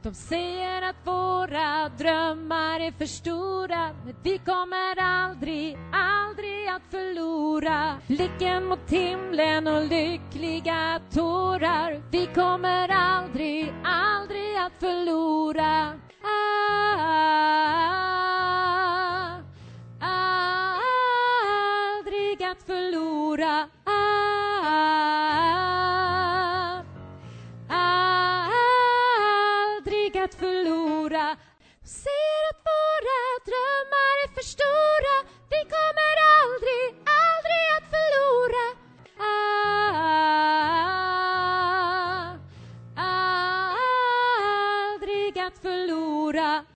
De säger att våra drömmar är för stora, men vi kommer aldrig, aldrig att förlora. Blicken mot himlen och lyckliga tårar. Vi kommer aldrig, aldrig att förlora. Aldrig att förlora. Aldrig att förlora. De säger att våra drömmar är för stora. Vi kommer aldrig, aldrig att förlora. Aldrig att förlora.